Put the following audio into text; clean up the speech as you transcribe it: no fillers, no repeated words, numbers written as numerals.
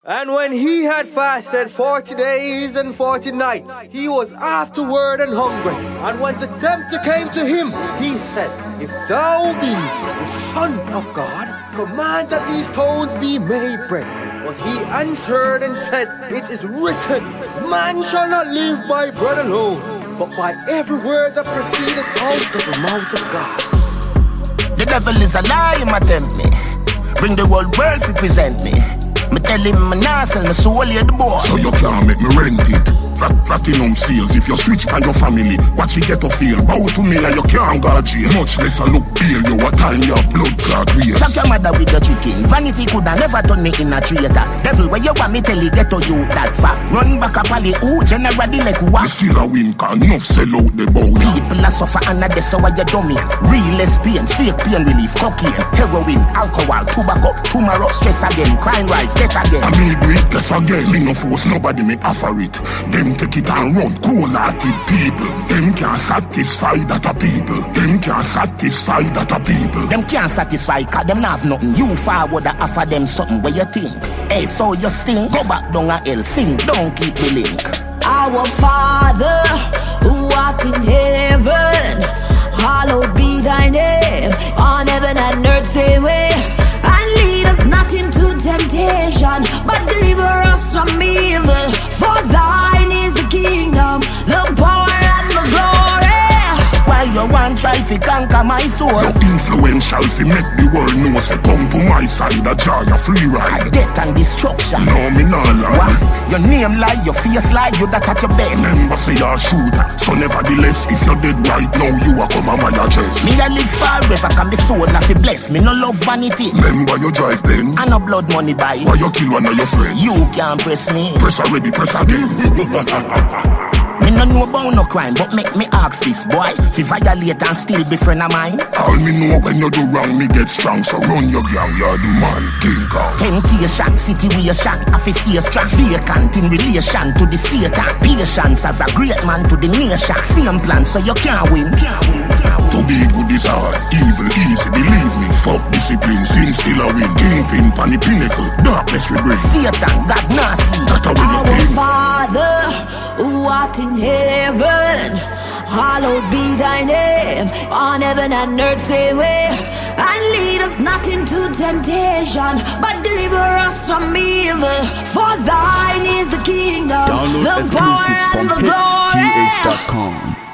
And when he had fasted 40 days and 40 nights, he was afterward and hungry. And when the tempter came to him, he said, If thou be the Son of God, command that these stones be made bread. But he answered and said, It is written, Man shall not live by bread alone, but by every word that proceedeth out of the mouth of God. The devil is a lie, him attempt me. Bring the whole world to present me. Me tell him my nah sell my soul here the boy. So you can't make me rent it. Platinum seals, if you switch by your family, watch it get to feel. Bow to me and you can't go jail. Much less I look pale, you a time your blood clot waist. Suck your mother with your chicken. Vanity coulda never turn me in a traitor. Devil, where you want me tell you get to you that far. Run back up alley, ooh, generally like what? Me still a win, can enough sell out the bow. People a suffer and a death, so why you dummy? Real pain, fake pain relief, cocaine, heroin, alcohol, tobacco, tomorrow, stress again, crime rise, death again. I mean do it, guess again, me no force nobody me offer it. Them take it and run, cold-hearted people. Them can't satisfy that a people. Them can't satisfy that a people. Them can't satisfy, cause them not have nothing. You forward to offer them something where you think. Hey, so you sting, go back down a hell, sing, don't keep the link. Our Father, who art in heaven, hallowed be thy name. On heaven and earth say way. And lead us not into temptation, but deliver us from evil. For thine is the kingdom, the power and the glory. Why you want try to conquer my soul? No influential fi make the world know. Say come to my side, a joy a free ride. Death and destruction. No me nah lie. What? Your name lie, your face lie, you that at your best. Remember say you're a shooter, so nevertheless, if you're dead right now, you a come on my address. Me a live forever, can be sold, not fi bless. Me no love vanity. Remember you drive Benz, and no blood money buy. why you kill one of your friends? You can't press me. Press already, press again. Me no know about no crime, but make me ask this boy. Fi violate and still be friend of mine. All me know when you do wrong, me get strong. So run your gang, you're the man, King Kong. Temptation, situation, I fi stay strong. Vacant in relation to the Satan. Patience as a great man to the nation. Same plan, so you can't win. To be good is hard, evil easy, believe me. Fuck discipline, sin still a win. Kingpin, pan the pinnacle, darkness we bring. Satan, God nasty. That's how Our we Father, who art in heaven, hallowed be thy name. On heaven and earth say way. And lead us not into temptation, but deliver us from evil. For thine is the kingdom, Download the power exclusive and from the glory. hitsgh.com.